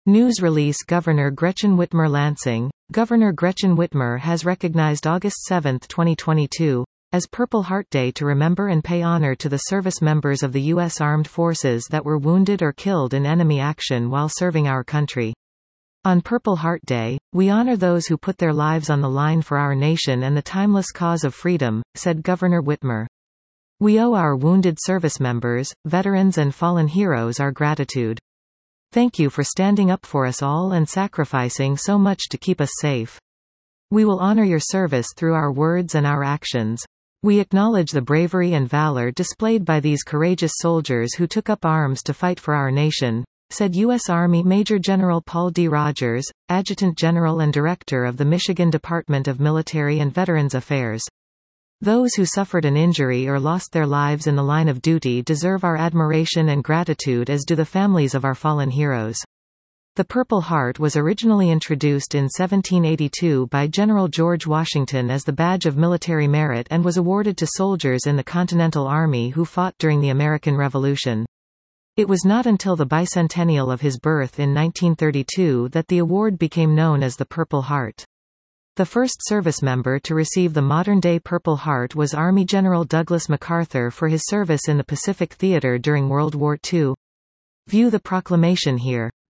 News release Governor Gretchen Whitmer Lansing. Governor Gretchen Whitmer has recognized August 7, 2022, as Purple Heart Day to remember and pay honor to the service members of the U.S. Armed Forces that were wounded or killed in enemy action while serving our country. On Purple Heart Day, we honor those who put their lives on the line for our nation and the timeless cause of freedom, said Governor Whitmer. We owe our wounded service members, veterans and fallen heroes our gratitude. Thank you for standing up for us all and sacrificing so much to keep us safe. We will honor your service through our words and our actions. We acknowledge the bravery and valor displayed by these courageous soldiers who took up arms to fight for our nation, said U.S. Army Major General Paul D. Rogers, Adjutant General and Director of the Michigan Department of Military and Veterans Affairs. Those who suffered an injury or lost their lives in the line of duty deserve our admiration and gratitude, as do the families of our fallen heroes. The Purple Heart was originally introduced in 1782 by General George Washington as the badge of military merit and was awarded to soldiers in the Continental Army who fought during the American Revolution. It was not until the bicentennial of his birth in 1932 that the award became known as the Purple Heart. The first service member to receive the modern-day Purple Heart was Army General Douglas MacArthur for his service in the Pacific Theater during World War II. View the proclamation here.